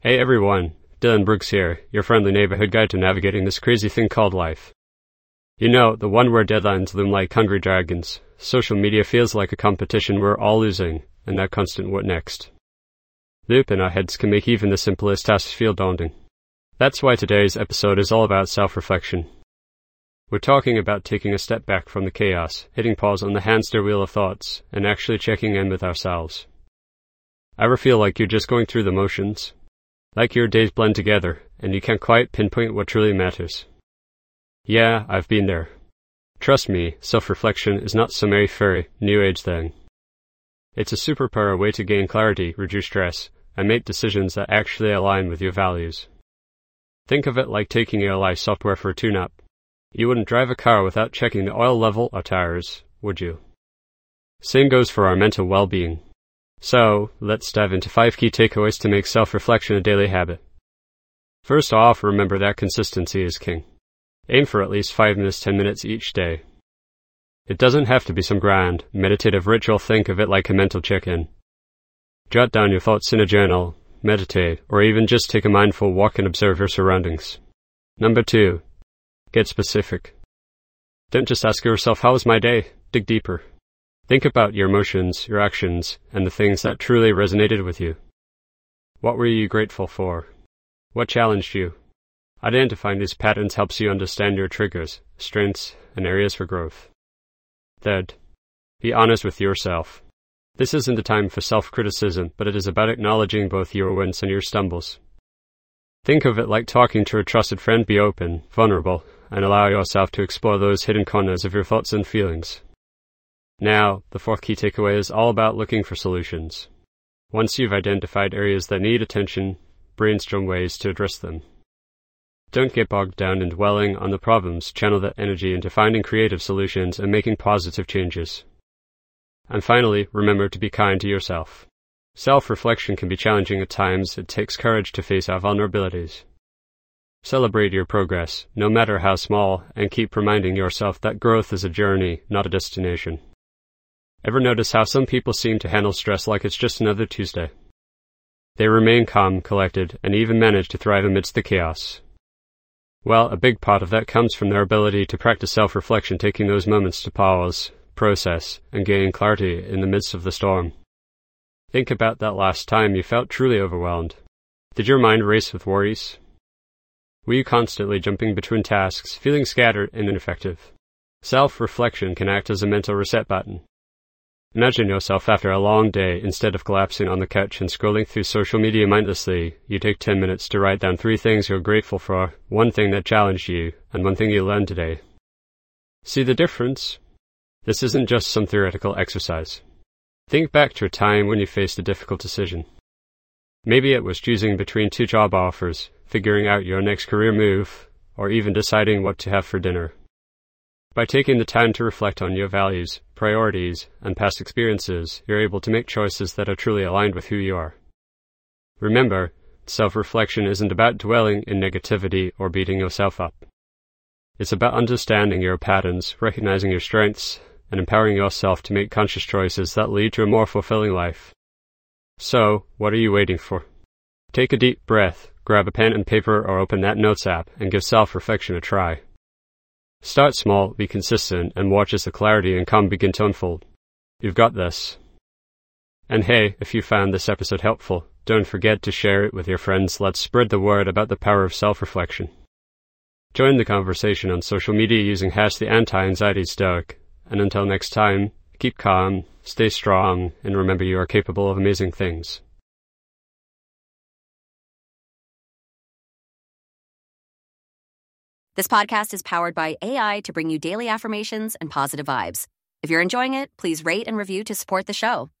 Hey everyone, Dylan Brooks here, your friendly neighborhood guide to navigating this crazy thing called life. You know, the one where deadlines loom like hungry dragons. Social media feels like a competition we're all losing, and that constant what next loop in our heads can make even the simplest tasks feel daunting. That's why today's episode is all about self-reflection. We're talking about taking a step back from the chaos, hitting pause on the hamster wheel of thoughts, and actually checking in with ourselves. Ever feel like you're just going through the motions? Like your days blend together, and you can't quite pinpoint what truly matters? Yeah, I've been there. Trust me, self-reflection is not some airy-fairy, new age thing. It's a superpower way to gain clarity, reduce stress, and make decisions that actually align with your values. Think of it like taking your life software for a tune-up. You wouldn't drive a car without checking the oil level or tires, would you? Same goes for our mental well-being. So, let's dive into 5 key takeaways to make self-reflection a daily habit. First off, remember that consistency is king. Aim for at least 5 minutes, 10 minutes each day. It doesn't have to be some grand, meditative ritual. Think of it like a mental check-in. Jot down your thoughts in a journal, meditate, or even just take a mindful walk and observe your surroundings. Number 2. Get specific. Don't just ask yourself, how was my day? Dig deeper. Think about your emotions, your actions, and the things that truly resonated with you. What were you grateful for? What challenged you? Identifying these patterns helps you understand your triggers, strengths, and areas for growth. Third, be honest with yourself. This isn't a time for self-criticism, but it is about acknowledging both your wins and your stumbles. Think of it like talking to a trusted friend. Be open, vulnerable, and allow yourself to explore those hidden corners of your thoughts and feelings. Now, the 4th key takeaway is all about looking for solutions. Once you've identified areas that need attention, brainstorm ways to address them. Don't get bogged down in dwelling on the problems. Channel that energy into finding creative solutions and making positive changes. And finally, remember to be kind to yourself. Self-reflection can be challenging at times. It takes courage to face our vulnerabilities. Celebrate your progress, no matter how small, and keep reminding yourself that growth is a journey, not a destination. Ever notice how some people seem to handle stress like it's just another Tuesday? They remain calm, collected, and even manage to thrive amidst the chaos. Well, a big part of that comes from their ability to practice self-reflection, taking those moments to pause, process, and gain clarity in the midst of the storm. Think about that last time you felt truly overwhelmed. Did your mind race with worries? Were you constantly jumping between tasks, feeling scattered and ineffective? Self-reflection can act as a mental reset button. Imagine yourself after a long day. Instead of collapsing on the couch and scrolling through social media mindlessly, you take 10 minutes to write down 3 things you're grateful for, 1 thing that challenged you, and 1 thing you learned today. See the difference? This isn't just some theoretical exercise. Think back to a time when you faced a difficult decision. Maybe it was choosing between 2 job offers, figuring out your next career move, or even deciding what to have for dinner. By taking the time to reflect on your values, priorities, and past experiences, you're able to make choices that are truly aligned with who you are. Remember, self-reflection isn't about dwelling in negativity or beating yourself up. It's about understanding your patterns, recognizing your strengths, and empowering yourself to make conscious choices that lead to a more fulfilling life. So, what are you waiting for? Take a deep breath, grab a pen and paper, or open that Notes app and give self-reflection a try. Start small, be consistent, and watch as the clarity and calm begin to unfold. You've got this. And hey, if you found this episode helpful, don't forget to share it with your friends. Let's spread the word about the power of self-reflection. Join the conversation on social media using #TheAnti-AnxietyStoic. And until next time, keep calm, stay strong, and remember you are capable of amazing things. This podcast is powered by AI to bring you daily affirmations and positive vibes. If you're enjoying it, please rate and review to support the show.